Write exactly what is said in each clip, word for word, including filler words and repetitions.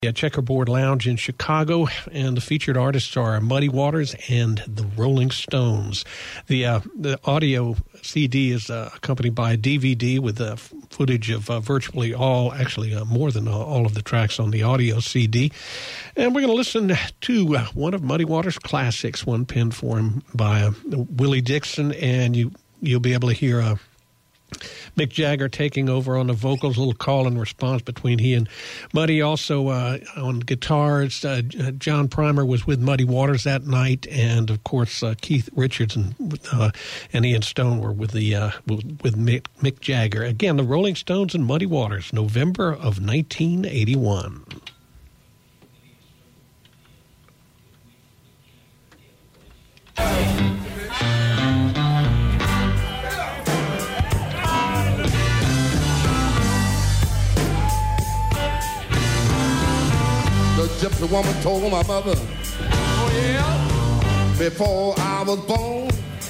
Yeah, Checkerboard Lounge in Chicago, and the featured artists are Muddy Waters and the Rolling Stones. The uh, the audio C D is uh, accompanied by a D V D with uh, footage of uh, virtually all, actually uh, more than all of the tracks on the audio C D. And we're going to listen to uh, one of Muddy Waters' classics, one penned for him by uh, Willie Dixon, and you, you'll be able to hear a uh, Mick Jagger taking over on the vocals, a little call and response between he and Muddy. Also uh, on guitars, uh, John Primer was with Muddy Waters that night, and of course uh, Keith Richards and, uh, and Ian Stone were with the uh, with Mick, Mick Jagger. Again, the Rolling Stones and Muddy Waters, November of nineteen eighty-one. The gypsy woman told my mother, oh yeah, before I was born,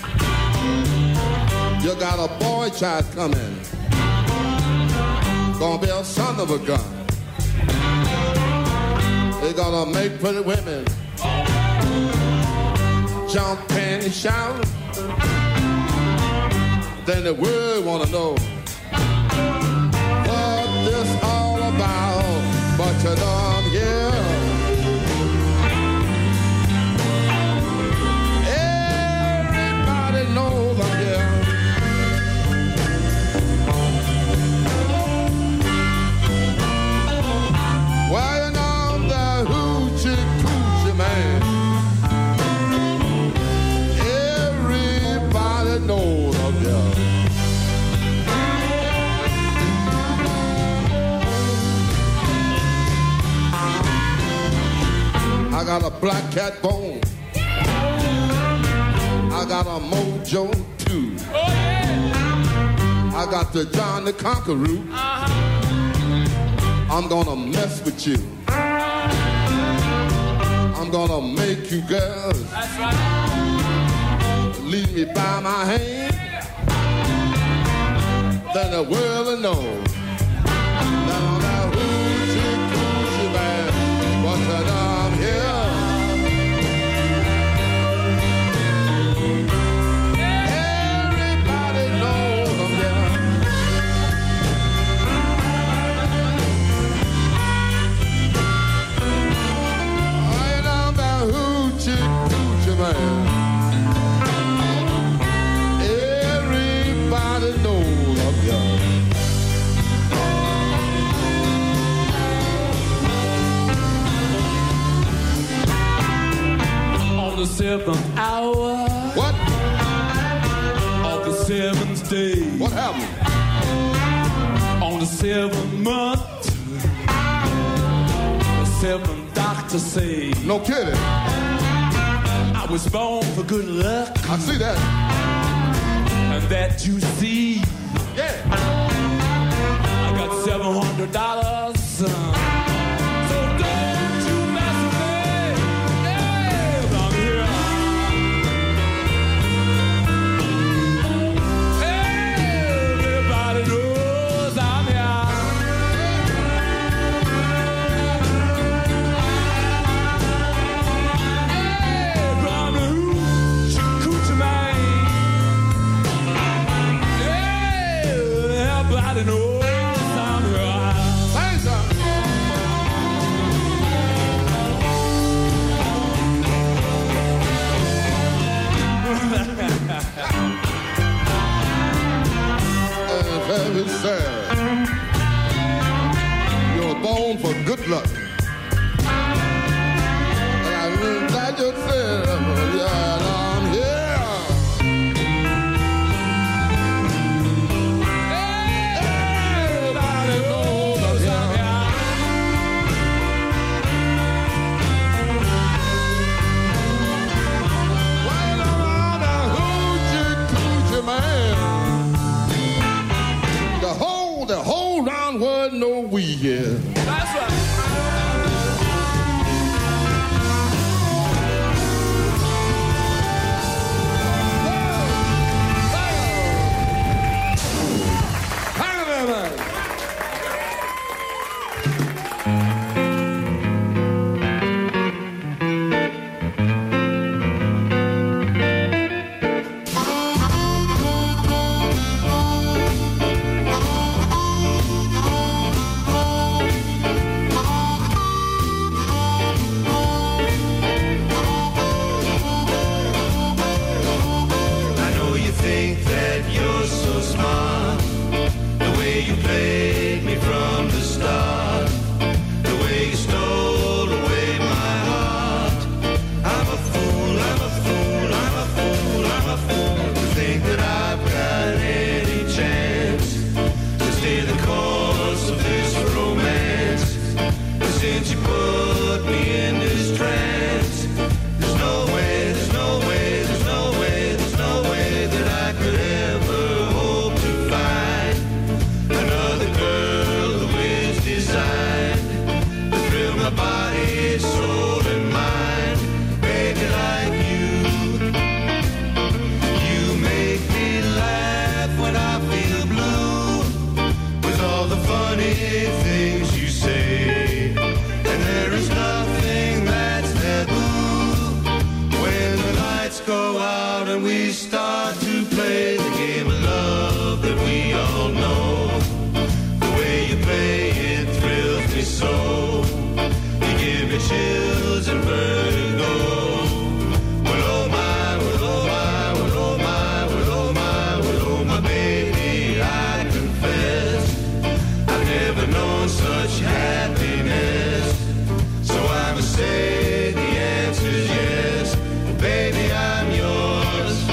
you got a boy child coming, gonna be a son of a gun. They gonna make pretty women jump and shout. Then the world wanna know what this all about, but you know I'm here. Everybody knows I'm here. Well, you know I'm the hoochie coochie man. Everybody knows I'm here. I got a black cat bone. I got a mojo too. Oh, yeah. I got the John the Conqueror. Uh-huh. I'm gonna mess with you. I'm gonna make you girls. That's right. Lead me by my hand. Yeah. Then the world will know. Now that hoochie coochie man, what's that I'm here? Everybody knows I'm young. On the seventh hour, what? Of the seventh day, what happened? On the seventh month, the seventh doctor say, no kidding. I was born for good luck. I see that. And that you see. Yeah. I got seven hundred dollars. So don't you mess with me. Yeah, I'm here. Everybody knows I'm here. Everybody knows I'm here. Say something. put me in this trance. There's no way, there's no way, there's no way, there's no way that I could ever hope to find another girl who is designed to thrill my body, soul, and mind, baby, like you. You make me laugh when I feel blue with all the funny things you say, and there is nothing that's taboo when the lights go out and we start to play the game of love that we all know. The way you play it thrills me so. You give me chills and vertigo. Well, oh my, well, oh my, well, oh my, well, oh my, well, oh my baby, I confess I've never known such happiness. So I must say the answer's yes. Baby, I'm yours.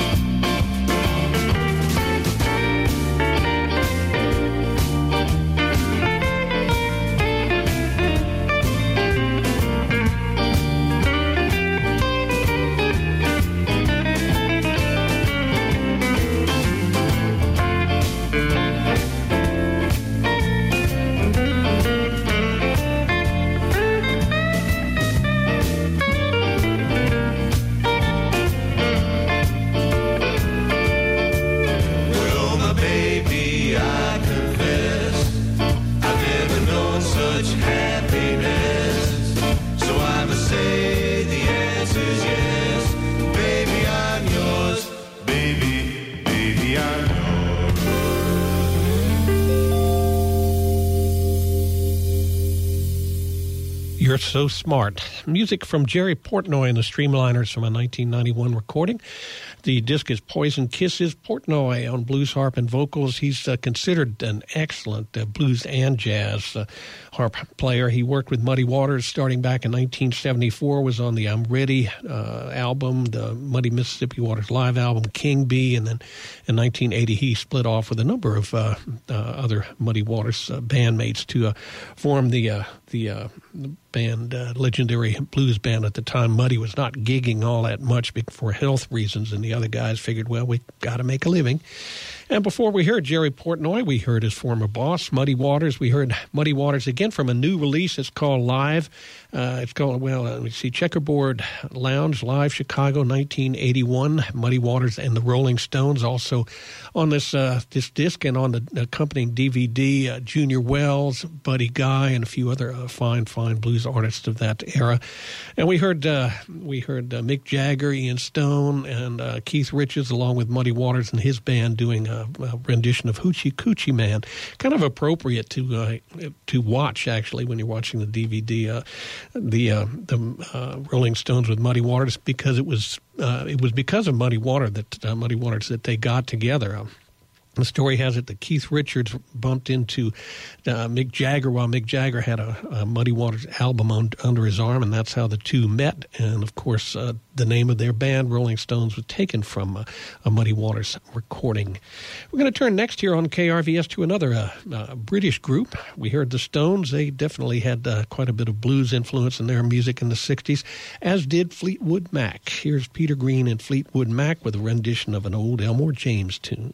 Well, oh my baby, I confess I've never known such happiness. So I must say the answer's yes. Baby, I'm yours. Baby, baby, I'm yours. You're So Smart. Music from Jerry Portnoy and the Streamliners from a nineteen ninety-one recording. The disc is Poison Kisses. Portnoy on blues harp and vocals. He's uh, considered an excellent uh, blues and jazz uh, harp player. He worked with Muddy Waters starting back in nineteen seventy-four, was on the I'm Ready uh, album, the Muddy Mississippi Waters live album, King Bee, and then in nineteen eighty he split off with a number of uh, uh, other Muddy Waters uh, bandmates to uh, form the, uh, the, uh, the band, uh, legendary blues band at the time. Muddy was not gigging all that much for health reasons, and the other guys figured, well, we got to make a living. And before we heard Jerry Portnoy, we heard his former boss, Muddy Waters. We heard Muddy Waters again from a new release. It's called Live. Uh, it's called, well, uh, let me see, Checkerboard Lounge, Live, Chicago, nineteen eighty-one. Muddy Waters and the Rolling Stones. Also on this uh, this disc and on the accompanying D V D, uh, Junior Wells, Buddy Guy, and a few other uh, fine, fine blues artists of that era. And we heard uh, we heard uh, Mick Jagger, Ian Stone, and uh, Keith Richards, along with Muddy Waters and his band, doing a, a rendition of Hoochie Coochie Man. Kind of appropriate to uh, to watch, actually, when you're watching the D V D. Uh, the uh, the uh, Rolling Stones with Muddy Waters, because it was uh, it was because of Muddy Water that uh, Muddy Waters that they got together. Um, The story has it that Keith Richards bumped into uh, Mick Jagger while Mick Jagger had a, a Muddy Waters album on, under his arm, and that's how the two met. And, of course, uh, the name of their band, Rolling Stones, was taken from uh, a Muddy Waters recording. We're going to turn next here on K R V S to another uh, uh, British group. We heard the Stones. They definitely had uh, quite a bit of blues influence in their music in the sixties, as did Fleetwood Mac. Here's Peter Green and Fleetwood Mac with a rendition of an old Elmore James tune.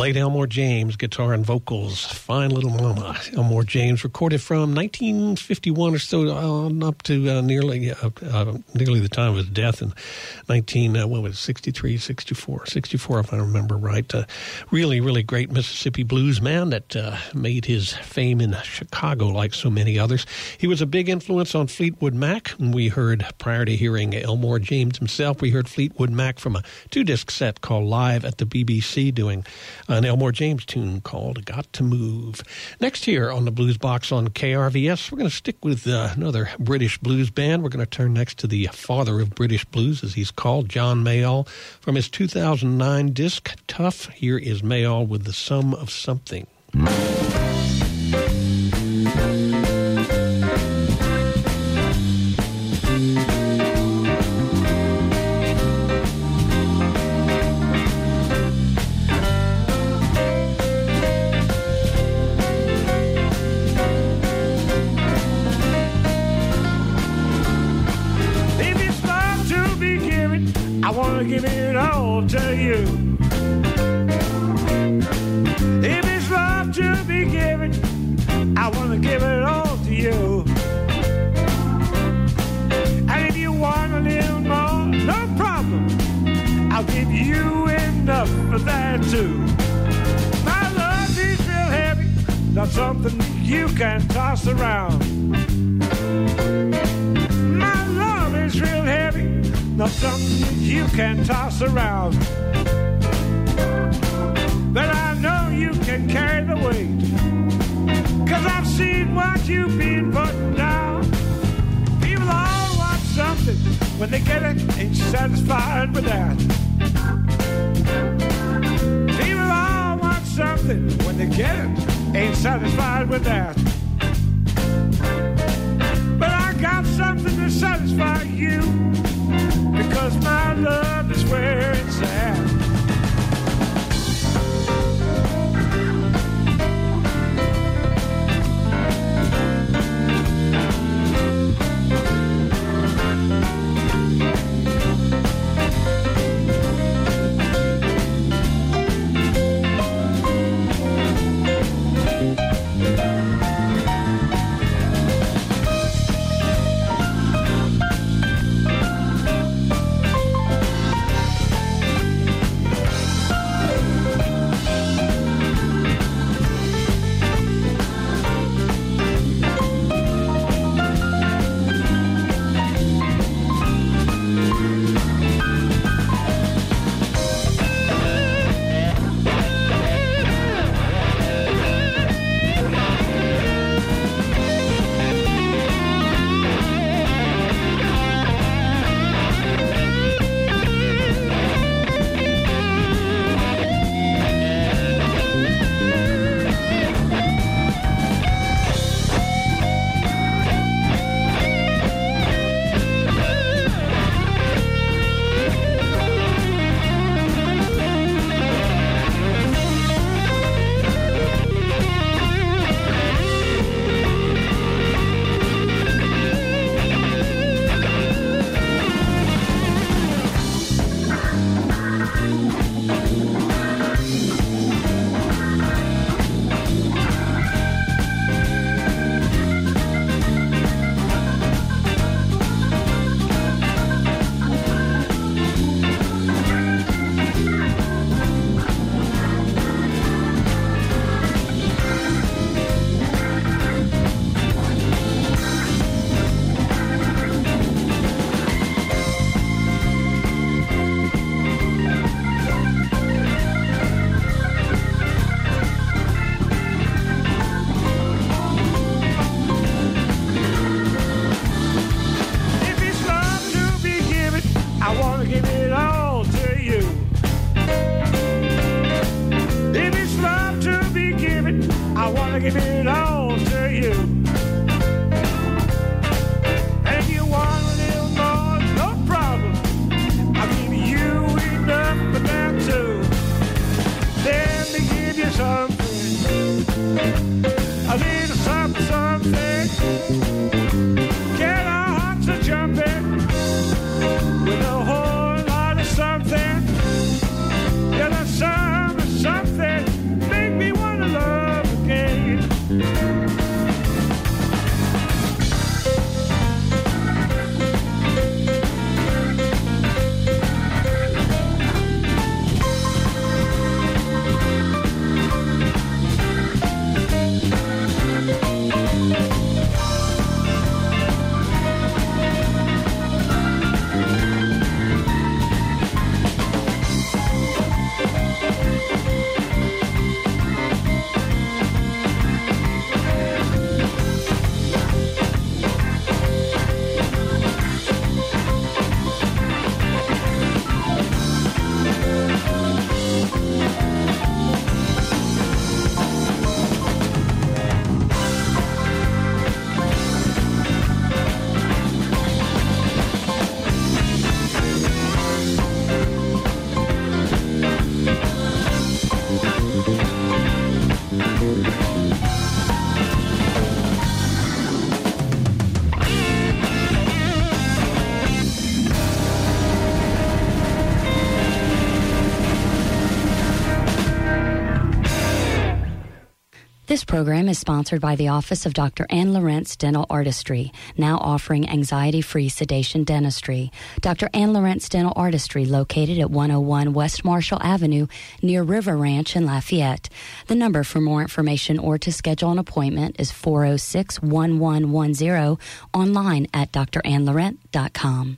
late Elmore James, guitar and vocals, Fine Little Mama. Elmore James recorded from nineteen fifty-one or so on up to uh, nearly uh, uh, nearly the time of his death in nineteen, uh, what was it, sixty-three, sixty-four, sixty-four if I remember right. Uh, really, really great Mississippi blues man that uh, made his fame in Chicago like so many others. He was a big influence on Fleetwood Mac. We heard, prior to hearing Elmore James himself, we heard Fleetwood Mac from a two-disc set called Live at the B B C doing an Elmore James tune called Got to Move. Next here on the Blues Box on K R V S, we're going to stick with uh, another British blues band. We're going to turn next to the father of British blues, as he's called, John Mayall. From his two thousand nine disc, Tough, here is Mayall with The Sum of Something. I want to give it all to you. If it's love to be given, I want to give it all to you. And if you want a little more, no problem, I'll give you enough for that too. My love is real heavy, not something you can toss around. My love is real heavy, not something you can toss around. But I know you can carry the weight, 'cause I've seen what you've been putting down. People all want something, when they get it, ain't satisfied with that. People all want something, when they get it, ain't satisfied with that. But I got something to satisfy you, because my love is where it's at. With a whole lot of something, yeah, the sum of something. This program is sponsored by the Office of Doctor Ann Lawrence Dental Artistry, now offering anxiety-free sedation dentistry. Doctor Ann Lawrence Dental Artistry, located at one oh one West Marshall Avenue near River Ranch in Lafayette. The number for more information or to schedule an appointment is four oh six, one one one zero, online at d r ann laurent dot com.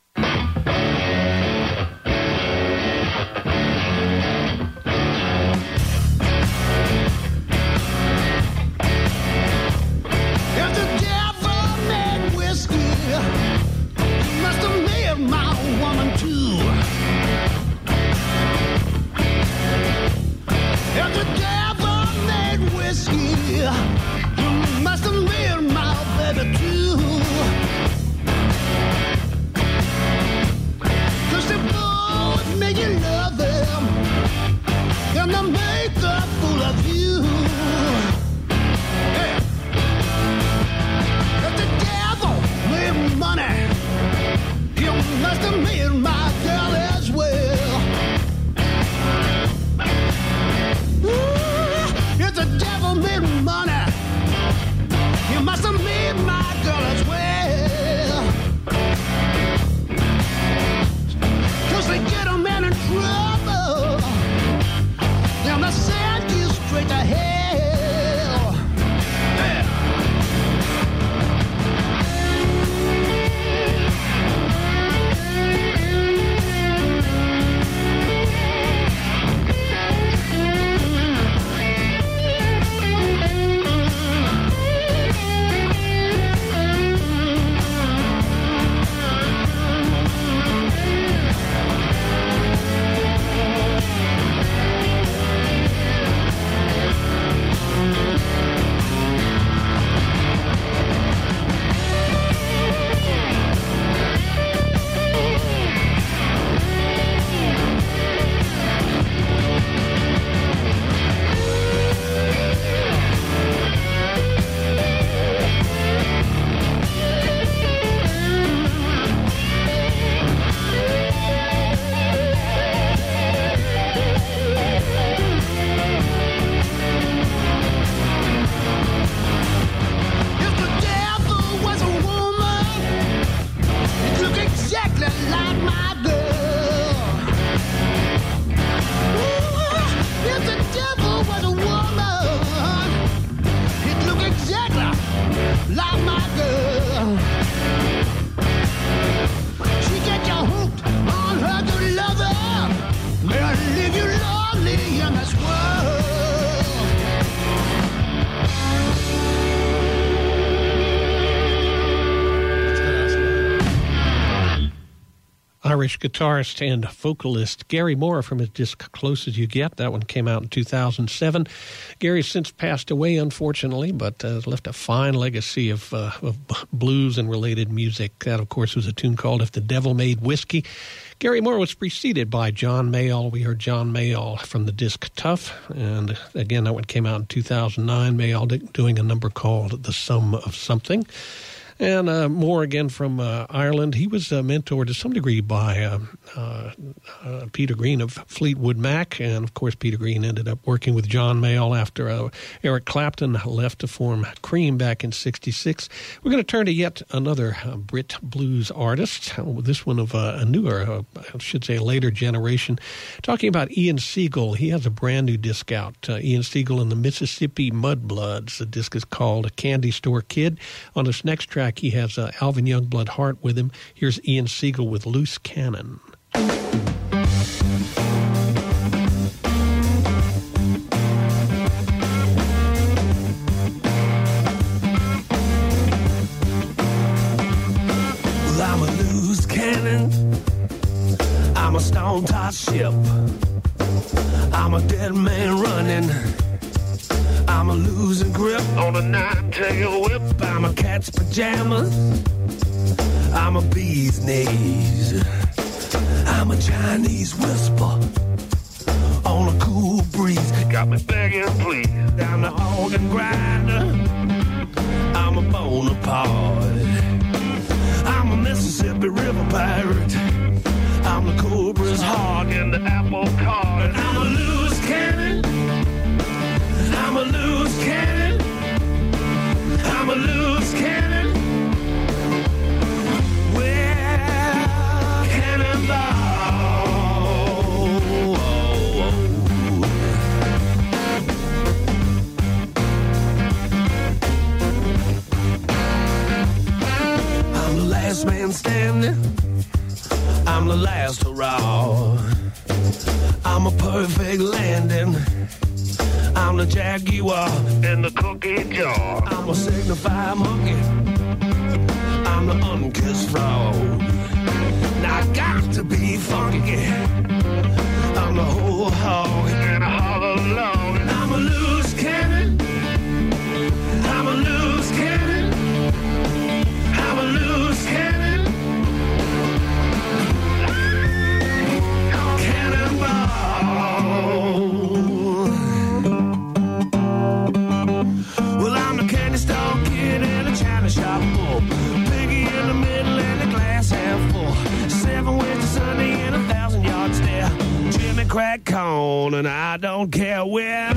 Irish guitarist and vocalist Gary Moore from his disc Close As You Get. That one came out in two thousand seven. Gary's since passed away, unfortunately, but uh, left a fine legacy of, uh, of blues and related music. That, of course, was a tune called If the Devil Made Whiskey. Gary Moore was preceded by John Mayall. We heard John Mayall from the disc Tough. And again, that one came out in two thousand nine. Mayall doing a number called The Sum of Something. And uh, Moore, again, from uh, Ireland. He was uh, mentored to some degree by uh, uh, uh, Peter Green of Fleetwood Mac. And, of course, Peter Green ended up working with John Mayall after uh, Eric Clapton left to form Cream back in sixty-six. We're going to turn to yet another uh, Brit blues artist, uh, this one of uh, a newer, uh, I should say a later generation, talking about Ian Siegel. He has a brand new disc out, uh, Ian Siegel and the Mississippi Mudbloods. The disc is called Candy Store Kid. On this next track, he has uh, Alvin Youngblood Hart with him. Here's Ian Siegel with Loose Cannon. Well, I'm a loose cannon. I'm a stone-tossed ship. I'm a dead man running. I'm a losing grip on a nine-tail whip. I'm a cat's pajamas. I'm a bee's knees. I'm a Chinese whisper on a cool breeze. Got me begging, please. I'm the organ grinder. I'm a Bonaparte. I'm a Mississippi River pirate. I'm the cobra's hog and the apple cart. I'm a loose cannon. I'm a loose cannon. I'm the last hurrah. I'm a perfect landing. I'm the Jaguar in the cookie jar. I'm a signified monkey. I'm the unkissed frog. Now I got to be funky. I'm the whole hog and a hollow log. I'm a loose cannon. I'm a loose cannon. I'm a loose cannon. Cannonball. Well, I'm the candy store kid in a china shop full. Piggy in the middle and a glass half full. Seven Wednesday Sunday and a thousand yard stare. Jimmy crack cone and I don't care where.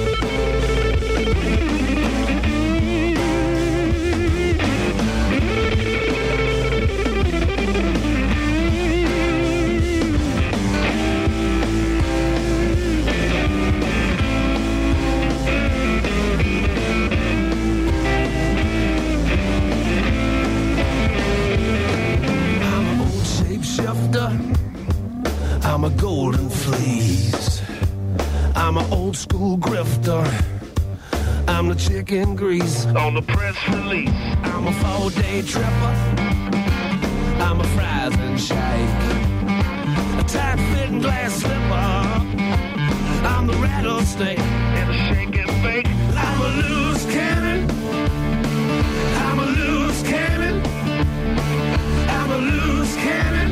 I'm a golden fleece. I'm an old school grifter. I'm the chicken grease on the press release. I'm a four-day tripper. I'm a fries and shake. A tight-fitting glass slipper. I'm the rattlesnake and a shake and bake. I'm a loose cannon. I'm a loose cannon. I'm a loose cannon.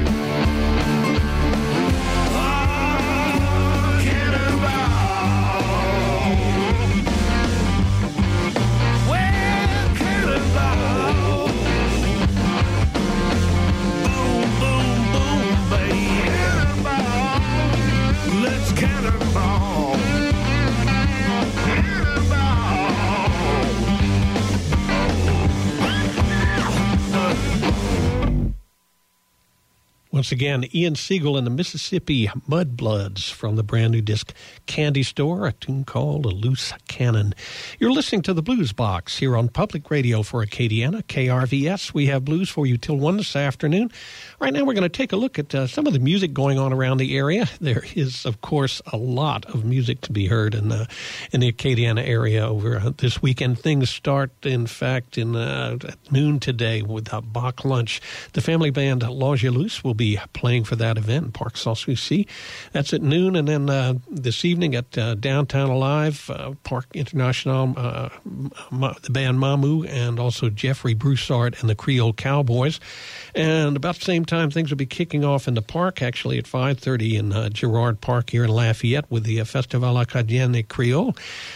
Once again, Ian Siegel and the Mississippi Mudbloods from the brand new disc Candy Store, a tune called A Loose Cannon. You're listening to the Blues Box here on Public Radio for Acadiana, K R V S. We have blues for you till one this afternoon. Right now we're going to take a look at uh, some of the music going on around the area. There is, of course, a lot of music to be heard in, uh, in the Acadiana area over uh, this weekend. Things start, in fact, in uh, at noon today with uh, Bach Lunch. The family band L'Angelus will be playing for that event in Parc Sans Souci. That's at noon, and then uh, this evening at uh, Downtown Alive, uh, Parc International, uh, the band Mamu, and also Jeffrey Broussard and the Creole Cowboys. And about the same time, things will be kicking off in the park, actually, at five thirty in uh, Girard Park here in Lafayette with the uh, Festival Acadienne Creole.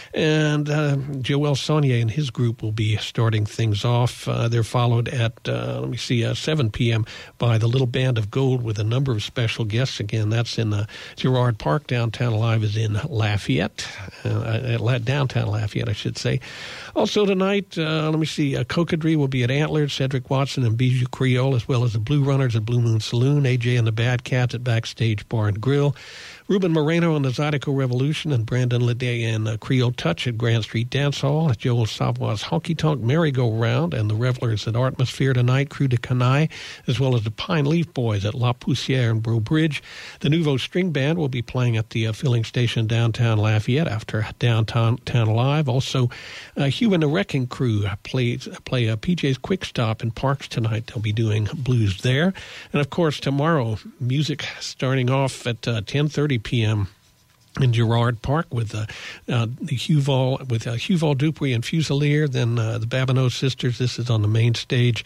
And uh, Joel Saunier and his group will be starting things off. Uh, they're followed at, uh, let me see, uh, seven p.m. by the Little Band of Gold with a number of special guests. Again, that's in uh, Girard Park. Downtown Alive is in Lafayette, uh, at downtown Lafayette, I should say. Also tonight, uh, let me see, uh, Cocodrie will be at Antler, Cedric Watson and Bijou Creole, as well as the Blue Runners at Blue Moon Saloon, A J and the Bad Cats at Backstage Bar and Grill, Ruben Moreno and the Zydeco Revolution, and Brandon Ledet and uh, Creole Touch at Grand Street Dance Hall, Joel Savoy's Honky Tonk Merry-Go-Round, and the Revelers at Atmosphere tonight, Crew de Canaille, as well as the Pine Leaf Boys at La Poussière and Breau Bridge. The Nouveau String Band will be playing at the uh, filling station downtown Lafayette after Downtown Town Alive. Also, uh, Hugh and the Wrecking Crew plays, play a P J's Quick Stop in Parks tonight. They'll be doing blues there. And, of course, tomorrow, music starting off at uh, ten thirty p.m. in Girard Park with uh, uh, the Huval, with uh, Huval Dupuy and Fusilier, then uh, the Babineau Sisters. This is on the main stage.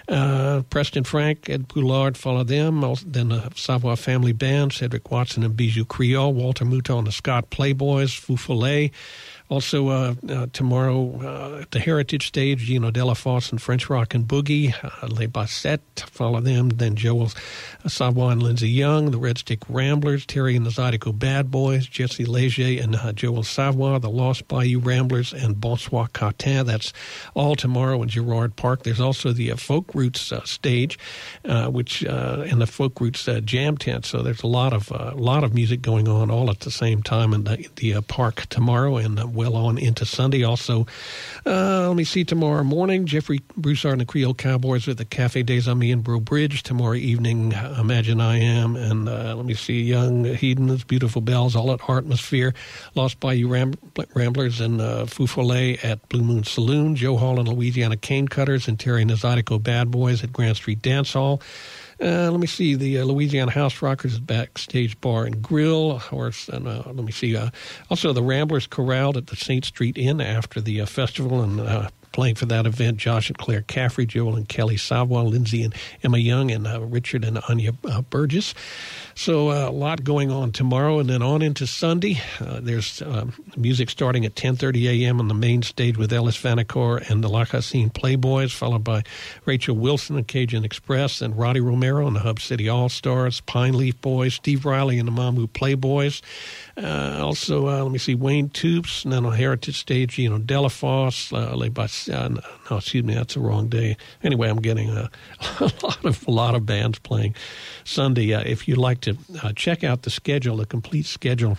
Uh, Preston Frank, Ed Poulard follow them. Also, then the Savoy Family Band, Cedric Watson and Bijou Creole, Walter Mouton and the Scott Playboys, Fou Follet. Also, uh, uh, tomorrow uh, at the Heritage Stage, Gino Delafosse and French Rock and Boogie, uh, Les Bassettes, follow them. Then Joel uh, Savoy and Lindsay Young, the Red Stick Ramblers, Terry and the Zydeco Bad Boys, Jesse Leger and uh, Joel Savoy, the Lost Bayou Ramblers, and Bonsoir Cartin. That's all tomorrow in Girard Park. There's also the uh, folk group Roots uh, stage, uh, which uh, and the Folk Roots uh, jam tent. So there's a lot of uh, lot of music going on all at the same time in the, the uh, park tomorrow and uh, well on into Sunday. Also, uh, let me see, tomorrow morning, Jeffrey Broussard and the Creole Cowboys at the Cafe des Amis in Breaux Bridge. Tomorrow evening, Imagine I Am, and uh, let me see, Young Heathens, Beautiful Bells, all at Artmosphere. Lost Bayou Ram- Ramblers and uh, Fou Follet at Blue Moon Saloon. Joe Hall and Louisiana Cane Cutters and Terry and the Zydeco Bad Boys at Grand Street Dance Hall. Uh, let me see, the uh, Louisiana House Rockers Backstage Bar and Grill. Of course, and uh, let me see, uh, also the Ramblers corralled at the Saint Street Inn after the uh, festival, and uh, playing for that event, Josh and Claire Caffrey, Joel and Kelly Savoy, Lindsay and Emma Young, and uh, Richard and Anya uh, Burgess. So uh, a lot going on tomorrow, and then on into Sunday. Uh, there's um, music starting at ten thirty a.m. on the main stage with Ellis Vanacore and the La Cassine Playboys, followed by Rachel Wilson and Cajun Express, and Roddy Romero and the Hub City All-Stars, Pine Leaf Boys, Steve Riley and the Mamu Playboys. Uh, also, uh, let me see, Wayne Toops, and then on Heritage Stage, you know, Delafosse, uh, led by, uh, no, excuse me, that's the wrong day. Anyway, I'm getting a, a lot of a lot of bands playing Sunday. Uh, if you'd like to uh, check out the schedule, the complete schedule,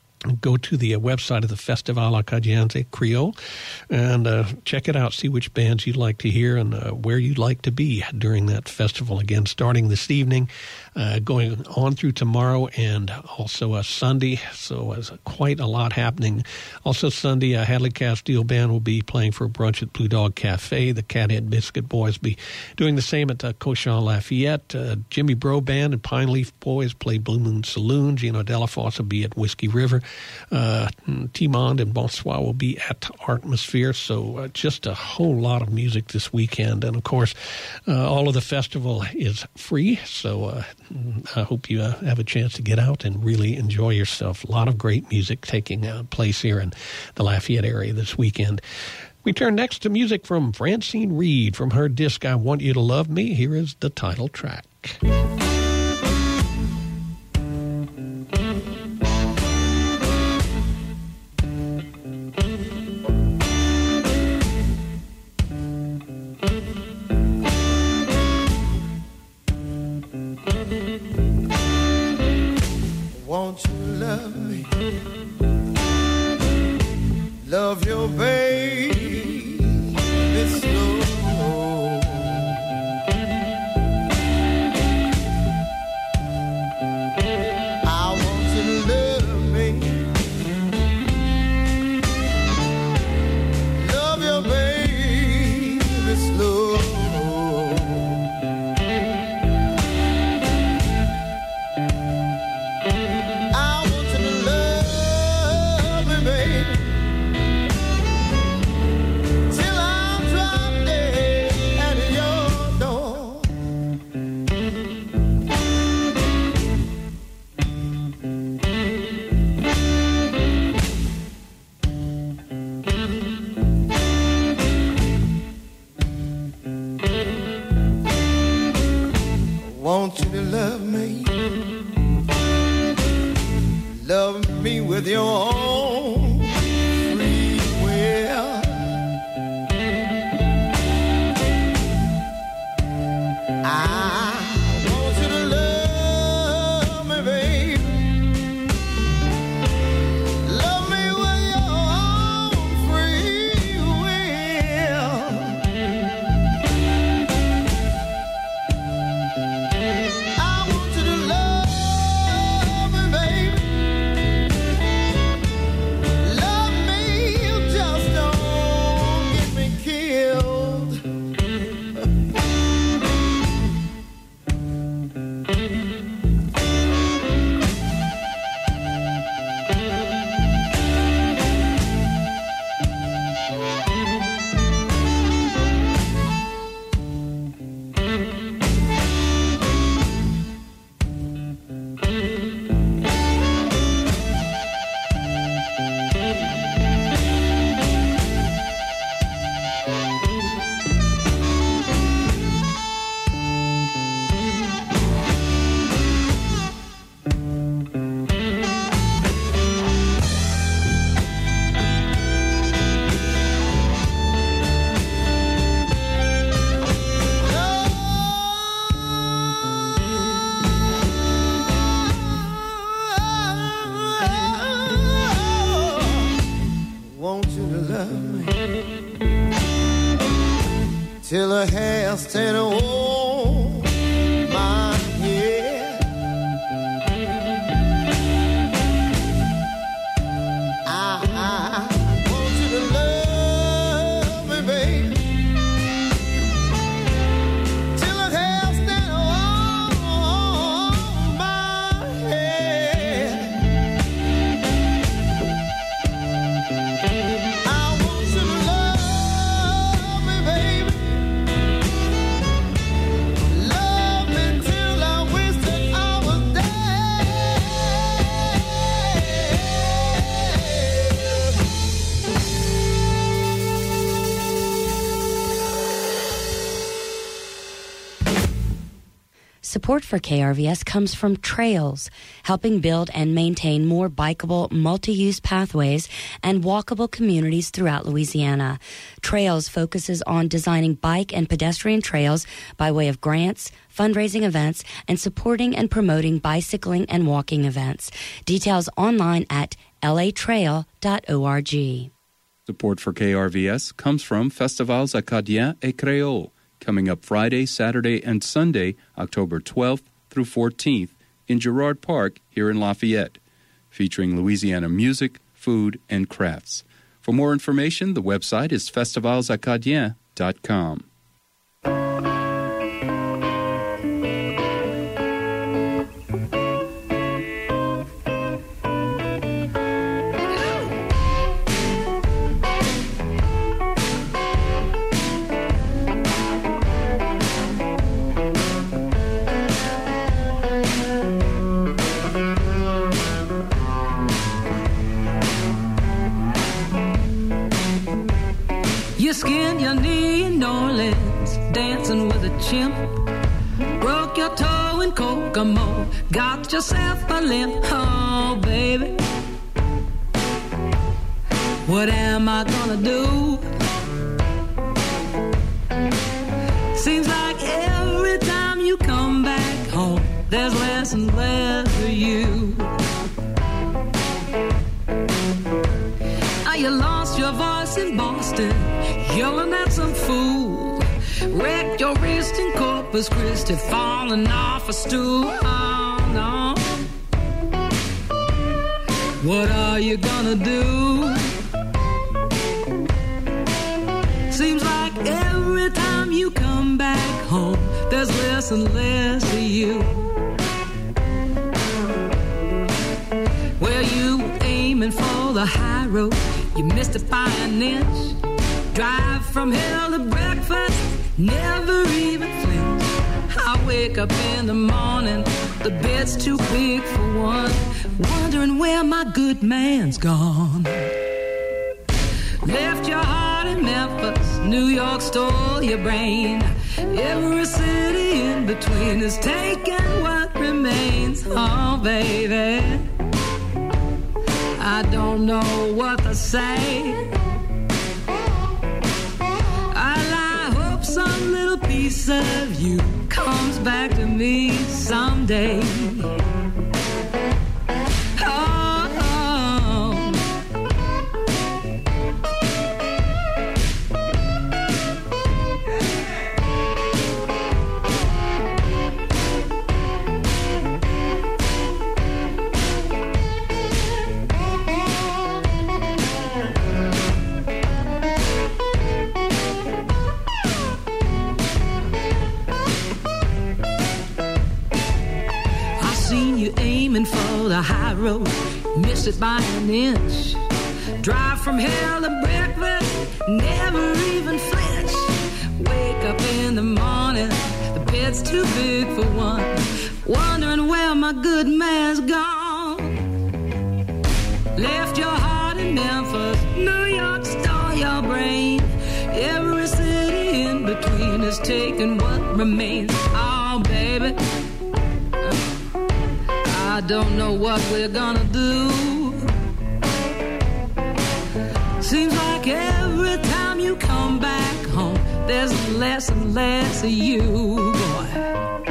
go to the uh, website of the Festival Acadiense Creole and uh, check it out, see which bands you'd like to hear and uh, where you'd like to be during that festival. Again, starting this evening, uh, going on through tomorrow and also uh, Sunday. So there's uh, quite a lot happening. Also Sunday, uh, Hadley Castile Band will be playing for a brunch at Blue Dog Cafe. The Cathead Biscuit Boys will be doing the same at uh, Cochon Lafayette. Uh, Jimmy Bro Band and Pine Leaf Boys play Blue Moon Saloon. Gino Delafosse will be at Whiskey River. Uh, Timond and Bonsoir will be at Artmosphere. So uh, just a whole lot of music this weekend. And, of course, uh, all of the festival is free. So uh, I hope you uh, have a chance to get out and really enjoy yourself. A lot of great music taking uh, place here in the Lafayette area this weekend. We turn next to music from Francine Reed from her disc, I Want You to Love Me. Here is the title track. Won't you love me? Love your baby slow. I want you to love me. Love your baby slow. Want you to love me, love me with your own free will. I want you to love me, baby, love me with your own free will. standing on my head. I, I want you to love me, baby, till the hair standing on my head. I want you to love me, baby. Love me till I wish that I was dead. Support for K R V S comes from Trails, helping build and maintain more bikeable, multi-use pathways and walkable communities throughout Louisiana. Trails focuses on designing bike and pedestrian trails by way of grants, fundraising events, and supporting and promoting bicycling and walking events. Details online at l a trail dot org. Support for K R V S comes from Festivals Acadiens et Créoles, coming up Friday, Saturday, and Sunday, October twelfth through fourteenth, in Girard Park here in Lafayette, featuring Louisiana music, food, and crafts. For more information, the website is festivals acadiens dot com. You skinned your knee in New Orleans, dancing with a chimp. Broke your toe in Kokomo, got yourself a limp. Oh, baby, what am I gonna do? Seems like every time you come back home, there's less and less of you. Now you lost your voice in Boston, yelling at some fool. Wrecked your wrist in Corpus Christi, falling off a stool. Oh, no. What are you gonna do? Seems like every time you come back home, there's less and less of you. Well, you aiming for the high road, you missed it by an inch. Drive from hell to breakfast, never even flinch. I wake up in the morning, the bed's too big for one, wondering where my good man's gone. Left your heart in Memphis, New York stole your brain. Every city in between is taking what remains. Oh, baby, I don't know what to say. Some little piece of you comes back to me someday. Oh, oh. Aiming for the high road, miss it by an inch. Drive from hell to breakfast, never even flinch. Wake up in the morning, the bed's too big for one, wondering where my good man's gone. Left your heart in Memphis, New York stole your brain. Every city in between is taking what remains. Oh, baby, I don't know what we're gonna do. Seems like every time you come back home, there's less and less of you, boy.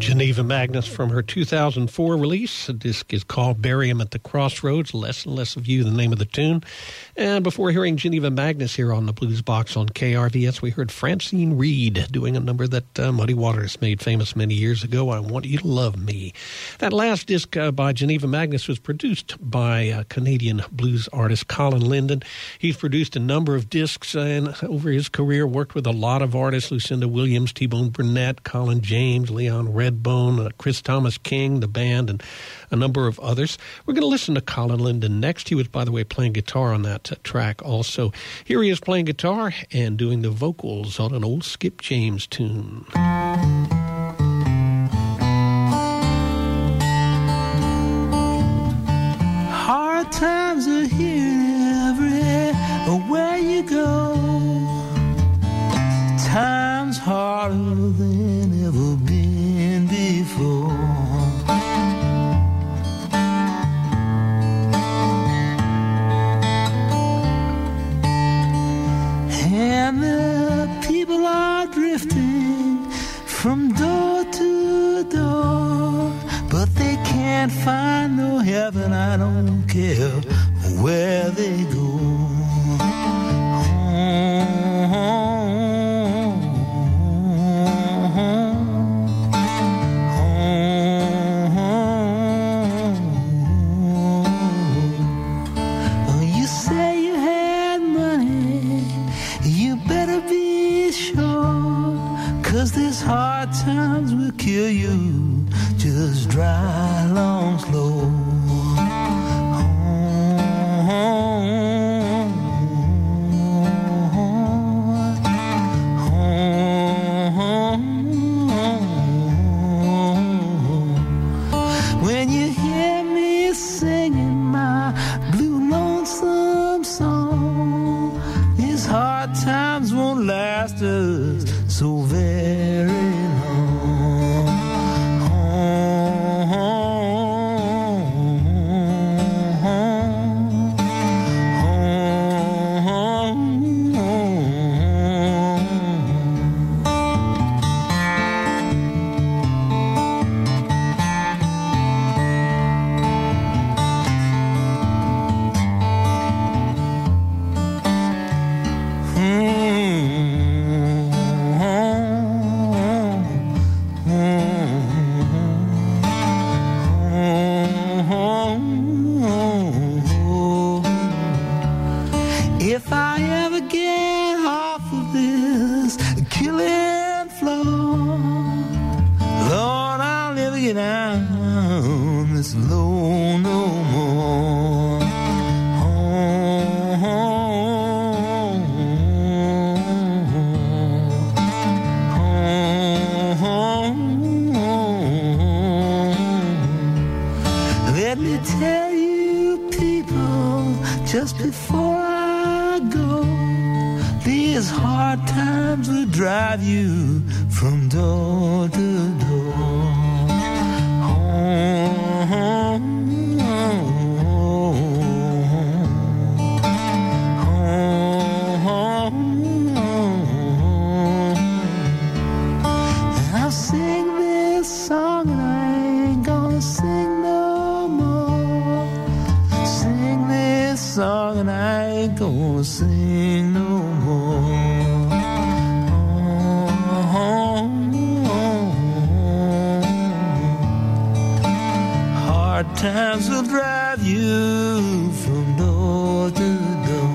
Geneva Magnus from her two thousand four release. The disc is called Bury 'Em at the Crossroads. Less and Less of You, the name of the tune. And before hearing Geneva Magnus here on the Blues Box on K R V S, we heard Francine Reed doing a number that uh, Muddy Waters made famous many years ago, I Want You to Love Me. That last disc uh, by Geneva Magnus was produced by uh, Canadian blues artist Colin Linden. He's produced a number of discs uh, and over his career worked with a lot of artists, Lucinda Williams, T-Bone Burnett, Colin James, Leon Redbone, uh, Chris Thomas King, the band, and a number of others. We're going to listen to Colin Linden next. He was, by the way, playing guitar on that uh, track also. Here he is playing guitar and doing the vocals on an old Skip James tune. Hard times are here everywhere you go. Times harder than ever been before. And the people are drifting from door to door, but they can't find no heaven. I don't care where they go. You say you had money, you better be sure, 'cause these hard times will kill you. Just drive along slow. When you hear me singing my blue lonesome song, these hard times won't last us so very long. If I ever get off of this killing floor, Lord, I'll never get down this low no more. Let me tell you, people, just before I go, these hard times will drive you from door to door. I'll sing this song and I ain't gonna sing no more. Sing this song and I ain't gonna sing no more. Hard times will drive you from door to door.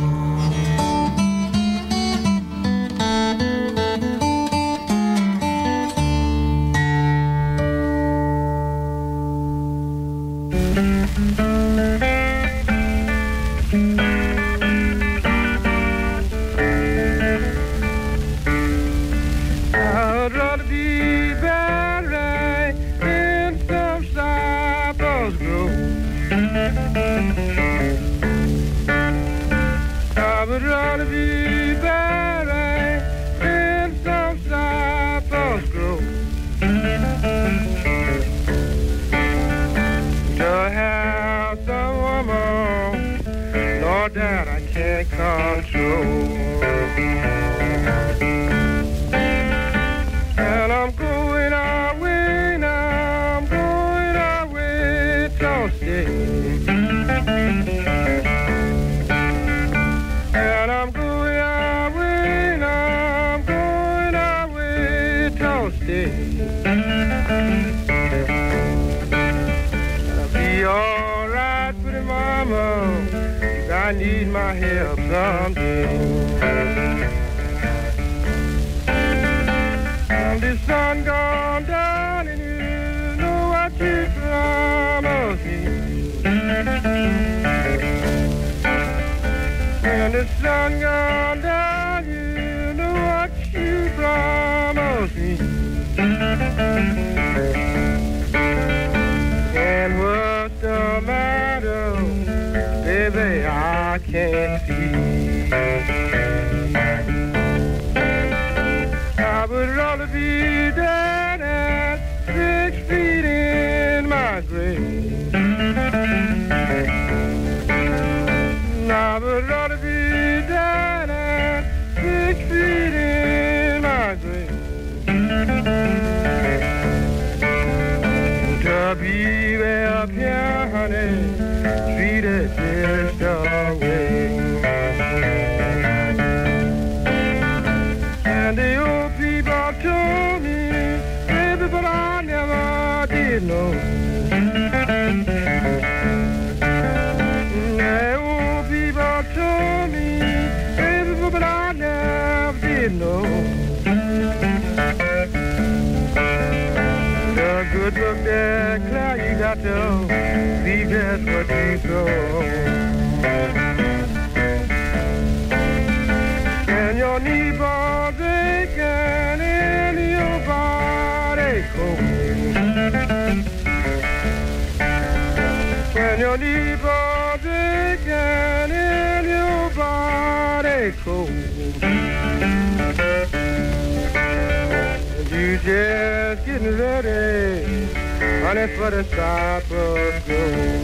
I'd rather be buried in some cypress grove. I would rather be buried in some cypress grove. To have some woman, Lord, that I can't control. And I'm going away now. I'll be all right, pretty mama, if I need my help someday. Now the sun gone down and you know what you promised me. When the sun gone down, you know what you promised me. And what's the matter, baby, I can't see. I would rather be dead at six feet in my grave. I would rather be dead at six feet in my grave. To be up here, honey, treated just the way. And the old people told me, baby, but I never did know. The old people told me, baby, but I never did know. The good book declare you got to be just what you throw. And your knee bones aching and your body cold. When your knee bones aching and your body cold. You just getting ready, honey, for the Cypress Grove.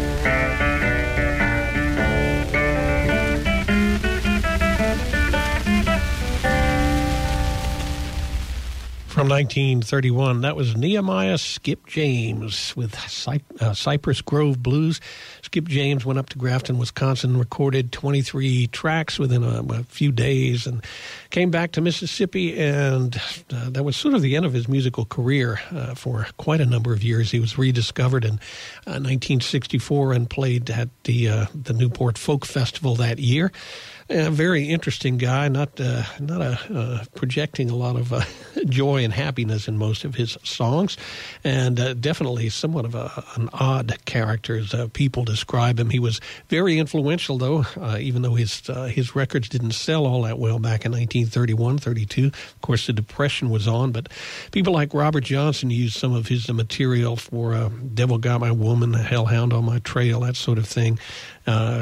From nineteen thirty-one, that was Nehemiah Skip James with Cy- uh, Cypress Grove Blues. Skip James went up to Grafton, Wisconsin, recorded twenty-three tracks within a, a few days, and came back to Mississippi, and uh, that was sort of the end of his musical career uh, for quite a number of years. He was rediscovered in uh, nineteen sixty-four and played at the uh, the Newport Folk Festival that year. A very interesting guy, not uh, not a, uh, projecting a lot of uh, joy and happiness in most of his songs, and uh, definitely somewhat of a, an odd character as uh, people describe him. He was very influential, though, uh, even though his uh, his records didn't sell all that well back in nineteen thirty-one, thirty-two. Of course, the Depression was on, but people like Robert Johnson used some of his material for uh, Devil Got My Woman, Hellhound on My Trail, that sort of thing. Uh,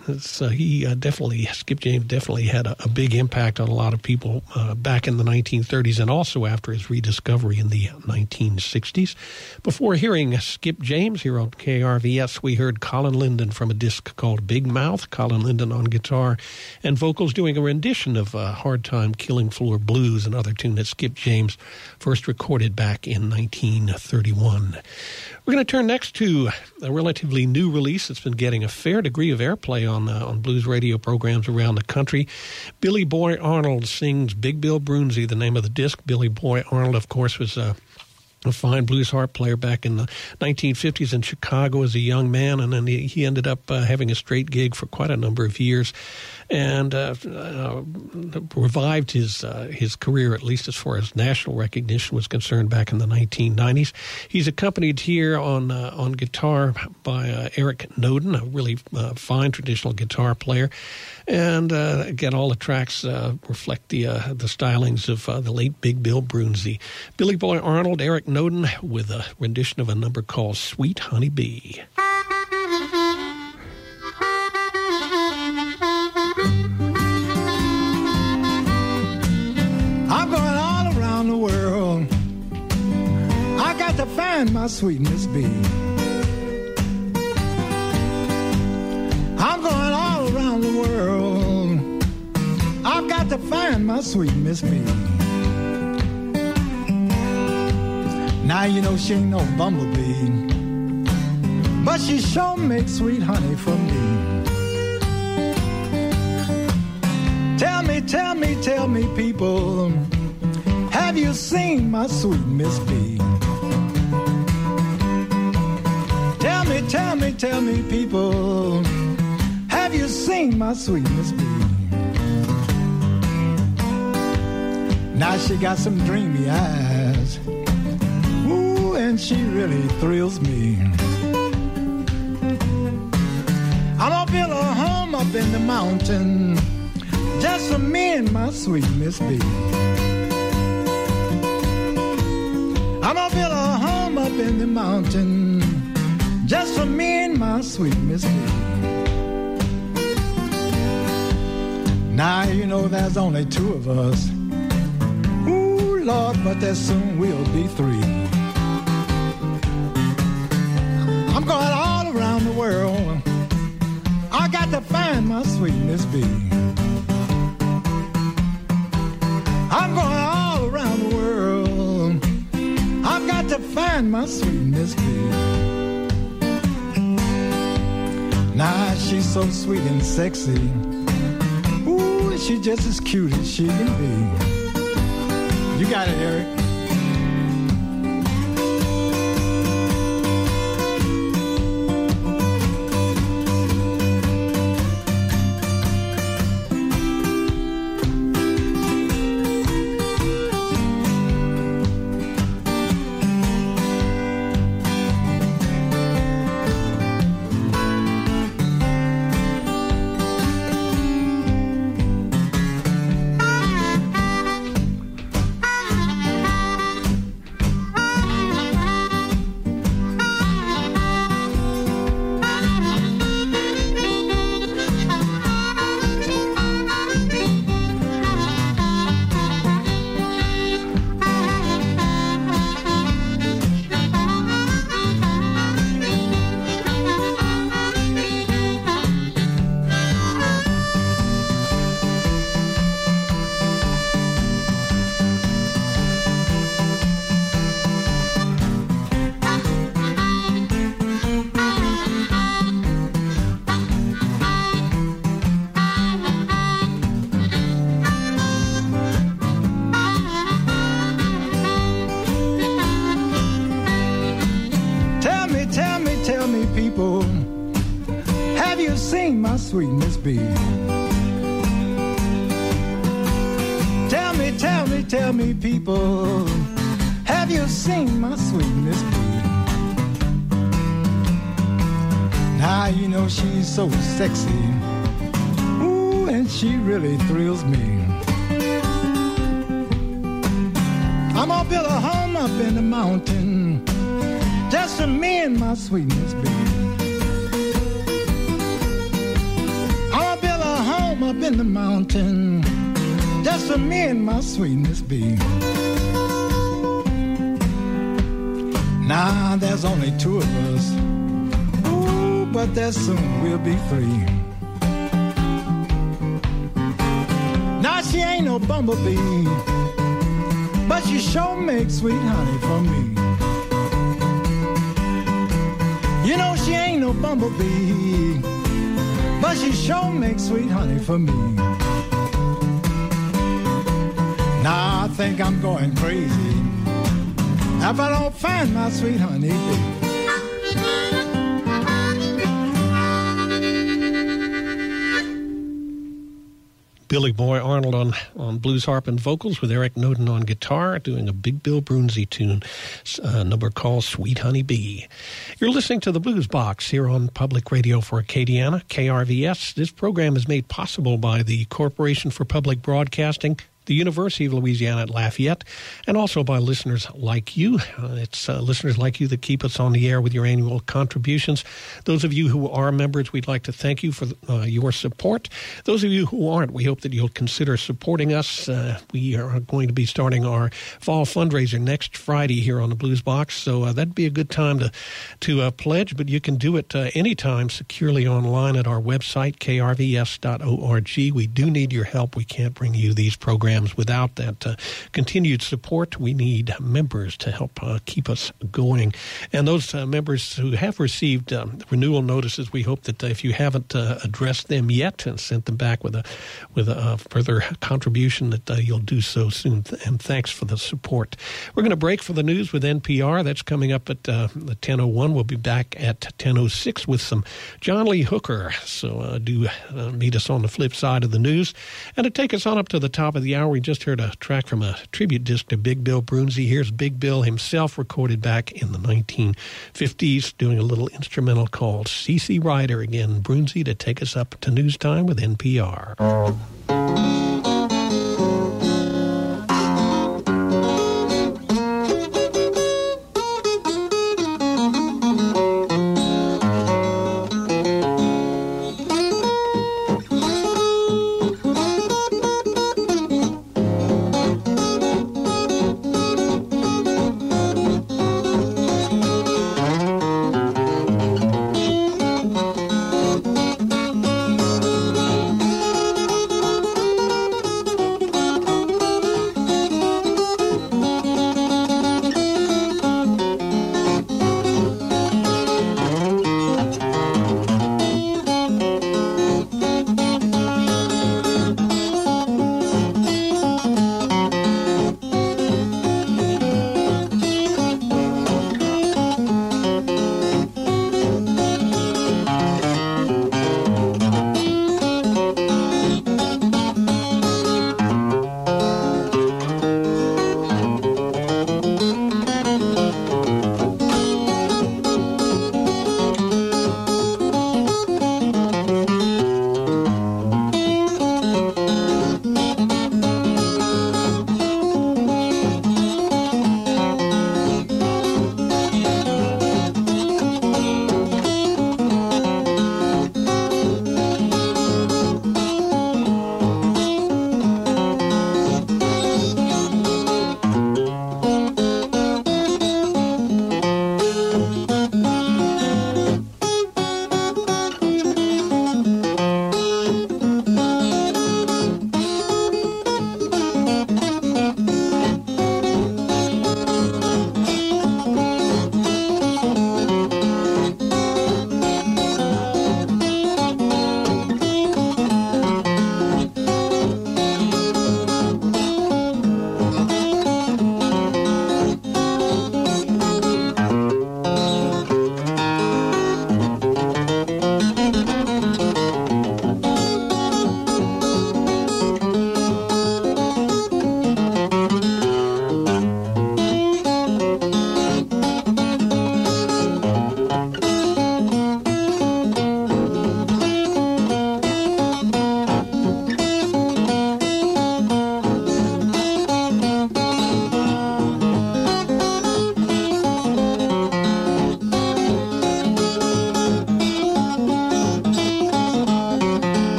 so he uh, definitely, Skip James definitely had a, a big impact on a lot of people uh, back in the nineteen thirties and also after his rediscovery in the nineteen sixties. Before hearing Skip James here on K R V S, we heard Colin Linden from a disc called Big Mouth. Colin Linden on guitar and vocals doing a rendition of uh, Hard Time Killing Floor Blues, another tune that Skip James first recorded back in nineteen thirty-one. We're going to turn next to a relatively new release that's been getting a fair degree of airplay on uh, on blues radio programs around the country. Billy Boy Arnold sings Big Bill Broonzy, the name of the disc. Billy Boy Arnold, of course, was uh, a fine blues harp player back in the nineteen fifties in Chicago as a young man, and then he, he ended up uh, having a straight gig for quite a number of years, and uh, uh, revived his uh, his career, at least as far as national recognition was concerned, back in the nineteen nineties. He's accompanied here on uh, on guitar by uh, Eric Noden, a really uh, fine traditional guitar player. And uh, again, all the tracks uh, reflect the uh, the stylings of uh, the late Big Bill Broonzy. Billy Boy Arnold, Eric Noden, with a rendition of a number called Sweet Honey Bee. I'm going all around the world. I got to find my sweet Miss Bee. I'm going all around the world. I've got to find my sweet Miss B. Now you know she ain't no bumblebee, but she sure makes sweet honey for me. Tell me, tell me, tell me, people, have you seen my sweet Miss B? Tell me, tell me, tell me, people, have you seen my sweet Miss B? Now she got some dreamy eyes, ooh, and she really thrills me. I'm gonna build a home up in the mountain just for me and my sweet Miss B. I'm gonna build a home up in the mountain just for me and my sweet Miss B. Now you know there's only two of us. Ooh, Lord, but there soon will be three. I'm going all around the world. I got to find my sweet Miss B. I'm going all around the world. I've got to find my sweet Miss B. Now she's so sweet and sexy. Ooh, she's just as cute as she can be. You got it, Eric. Sweet Miss B. Tell me, tell me, tell me, people, have you seen my sweet Miss B? Now you know she's so sexy, ooh, and she really thrills me. I'm gonna build a home up in the mountain just for me and my sweet Miss B. Up in the mountain just for me and my sweet Miss B. Now there's only two of us, ooh, but there soon will be three. Now she ain't no bumblebee, but she sure makes sweet honey for me. You know she ain't no bumblebee, but she sure makes sweet honey for me. Now I think I'm going crazy if I don't find my sweet honey bee. Billy Boy Arnold on, on blues harp and vocals with Eric Noden on guitar, doing a Big Bill Broonzy tune, a number called Sweet Honey Bee. You're listening to the Blues Box here on Public Radio for Acadiana, K R V S. This program is made possible by the Corporation for Public Broadcasting, the University of Louisiana at Lafayette, and also by listeners like you. Uh, it's uh, listeners like you that keep us on the air with your annual contributions. Those of you who are members, we'd like to thank you for uh, your support. Those of you who aren't, we hope that you'll consider supporting us. Uh, we are going to be starting our fall fundraiser next Friday here on the Blues Box, so uh, that'd be a good time to, to uh, pledge, but you can do it uh, anytime securely online at our website, k r v s dot org. We do need your help. We can't bring you these programs programs. Without that uh, continued support, we need members to help uh, keep us going. And those uh, members who have received um, renewal notices, we hope that uh, if you haven't uh, addressed them yet and sent them back with a with a uh, further contribution, that uh, you'll do so soon. And thanks for the support. We're going to break for the news with N P R. That's coming up at uh, ten oh one. We'll be back at ten oh six with some John Lee Hooker. So uh, do uh, meet us on the flip side of the news. And to take us on up to the top of the hour, we just heard a track from a tribute disc to Big Bill Broonzy. Here's Big Bill himself, recorded back in the nineteen fifties, doing a little instrumental called C C Rider. Again, Broonzy to take us up to news time with N P R.